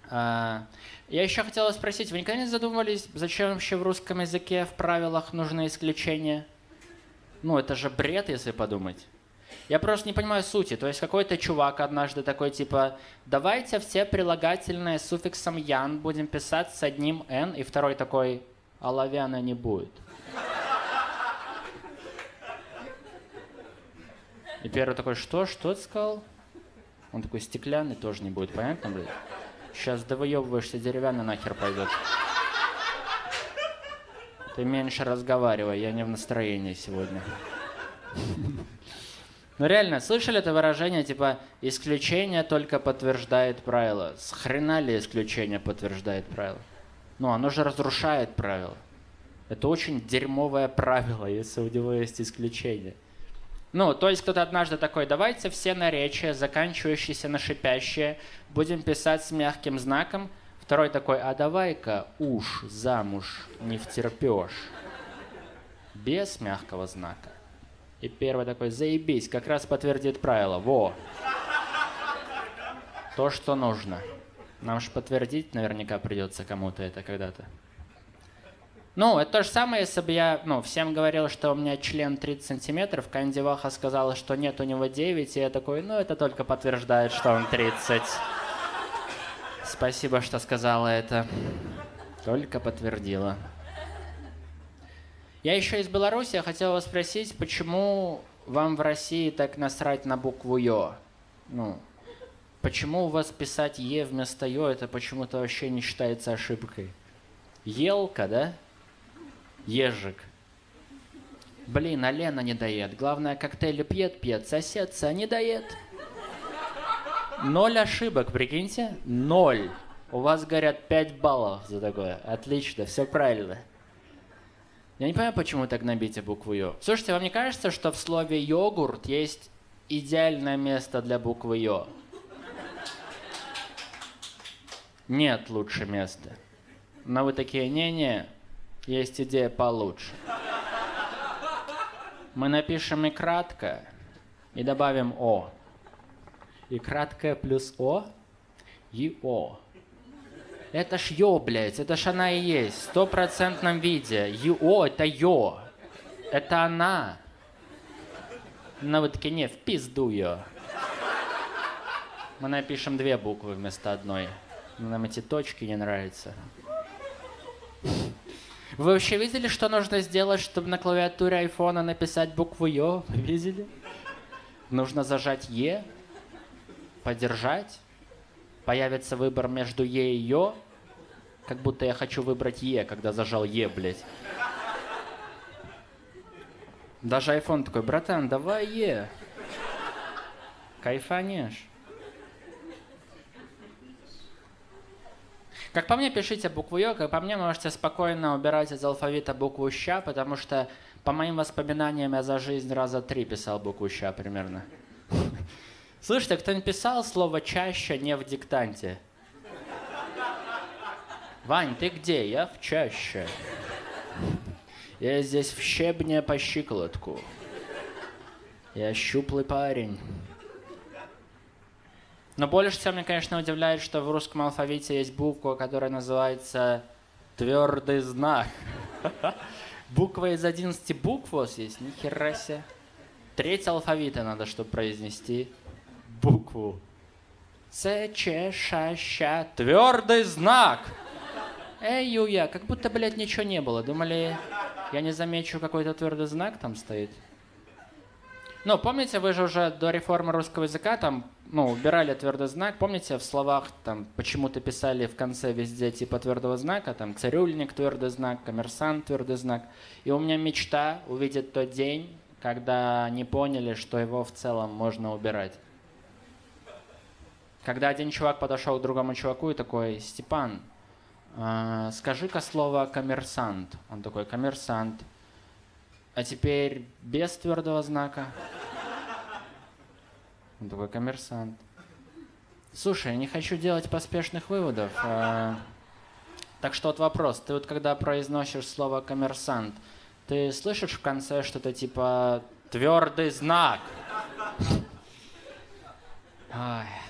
Я еще хотела спросить, вы никогда не задумывались, зачем вообще в русском языке в правилах нужны исключения? Ну, это же бред, если подумать. Я просто не понимаю сути. То есть какой-то чувак однажды такой, типа, давайте все прилагательные с суффиксом «ян» будем писать с одним «н», и второй такой, оловянно не будет. И первый такой, что ты сказал? Он такой, стеклянный тоже не будет, понятно, блядь? Сейчас довыебываешься, деревянный нахер пойдет. Ты меньше разговаривай, я не в настроении сегодня. Ну реально, слышали это выражение, типа, исключение только подтверждает правило? С хрена ли исключение подтверждает правило? Ну, оно же разрушает правило. Это очень дерьмовое правило, если у него есть исключение. Ну, то есть кто-то однажды такой, давайте все наречия, заканчивающиеся на шипящее, будем писать с мягким знаком. Второй такой, а давай-ка уж замуж не втерпешь. Без мягкого знака. И первый такой, заебись, как раз подтвердит правило. Во! То, что нужно. Нам же подтвердить наверняка придется кому-то это когда-то. Ну, это то же самое, если бы я, всем говорил, что у меня член 30 сантиметров, Канди Ваха сказала, что нет, у него 9, и я такой, это только подтверждает, что он 30. Спасибо, что сказала это. Только подтвердила. Я еще из Беларуси, я хотел вас спросить, почему вам в России так насрать на букву «ё»? Почему у вас писать «е» вместо «ё» это почему-то вообще не считается ошибкой? Елка, да? Ежик. Блин, а Лена не доед. Главное, коктейли пьет, соседца не доед. 0 ошибок, прикиньте? 0. У вас, говорят, 5 баллов за такое. Отлично, все правильно. Я не понимаю, почему так набите букву «ё». Слушайте, вам не кажется, что в слове «йогурт» есть идеальное место для буквы «ё»? Нет лучше места. Но вы такие, не-не, есть идея получше. Мы напишем и кратко, и добавим «о». И краткое плюс «о» и «о». Это ж «ё», блядь, это ж она и есть, в 100% виде. «Ё» — это «ё». Это она. Но вы такие, не, в пизду «ё». Мы напишем 2 буквы вместо одной. Нам эти точки не нравятся. Вы вообще видели, что нужно сделать, чтобы на клавиатуре айфона написать букву «ё»? Вы видели? Нужно зажать «е», подержать. Появится выбор между «е» и «ё». Как будто я хочу выбрать «е», когда зажал «е», блядь. Даже айфон такой, братан, давай «е». Кайфанешь. Как по мне, пишите букву «ё», как по мне, можете спокойно убирать из алфавита букву «ща», потому что, по моим воспоминаниям, я за жизнь раза 3 писал букву «ща» примерно. Слышите, кто-нибудь писал слово «чаще» не в диктанте? Вань, ты где? Я в чаще. Я здесь в щебне по щиколотку. Я щуплый парень. Но больше всего меня, конечно, удивляет, что в русском алфавите есть буква, которая называется твердый знак. Буква из 11 букв у вас есть? Ни хера себе. 3 алфавита надо, чтобы произнести букву. Ц, Ч, Ш, Щ. Твердый знак. Эй, Юя, как будто, блядь, ничего не было. Думали, я не замечу, какой-то твердый знак там стоит? Ну, помните, вы же уже до реформы русского языка там, убирали твердый знак. Помните, в словах там почему-то писали в конце везде типа твердого знака, там цирюльник твердый знак, коммерсант твердый знак. И у меня мечта увидеть тот день, когда они поняли, что его в целом можно убирать. Когда один чувак подошел к другому чуваку и такой, Степан, скажи-ка слово коммерсант. Он такой, коммерсант. А теперь без твердого знака. Он такой, коммерсант. Слушай, я не хочу делать поспешных выводов. Так что вот вопрос. Ты вот когда произносишь слово коммерсант, ты слышишь в конце что-то типа твердый знак? Ой.